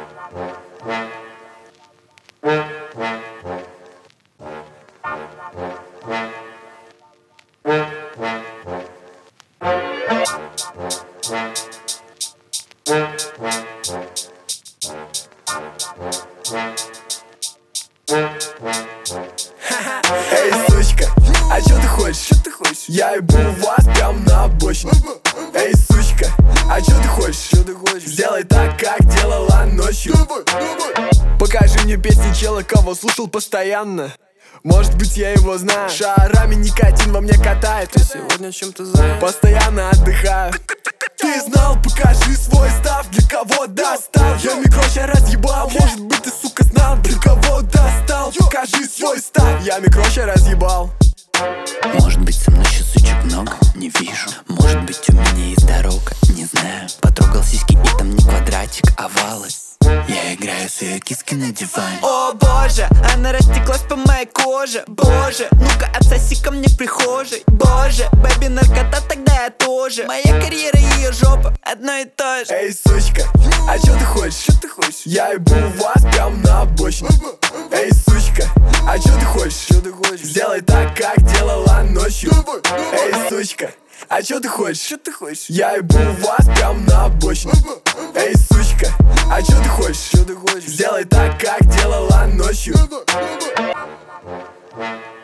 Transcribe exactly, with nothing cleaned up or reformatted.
Эй, сучка, а чё ты хочешь? Чё ты хочешь? Я ебу вас прям на обочине. Эй, сучка, а чё ты хочешь? Чё ты хочешь? Сделай так, как делала ночью. Давай, давай. Покажи мне песни чела, кого слушал постоянно. Может быть, я его знаю. Шарами никотин во мне катает. Ты сегодня чем-то занят? Постоянно отдыхаю. Ты знал, покажи свой став. Для кого достал? Я микроша разъебал. Может быть, ты, сука, знал, для кого достал? Покажи свой став. Я микроша разъебал. Может быть, со мной еще сучек много? Не вижу. Может быть, у меня есть дорога? Не знаю. Потрогал сиськи и там не квадратик, а овалы. Я играю с ее киской на диване. О боже, она растеклась по моей коже. Боже, ну-ка отсоси ко мне в прихожей. Боже, бэби наркота, тогда я тоже. Моя карьера и ее жопа одно и то же. Эй, сучка, а чё ты хочешь? Чё ты хочешь? Я ебу вас прям на обочине. Эй, сучка, а чё ты хочешь? Чё ты хочешь? Сделай так, как делала ночью. Эй, сучка, а чё ты хочешь? Чё ты хочешь? Я ебу вас прям на обочине. Эй, сучка, а чё ты хочешь? Чё ты хочешь? Сделай так, как делала ночью.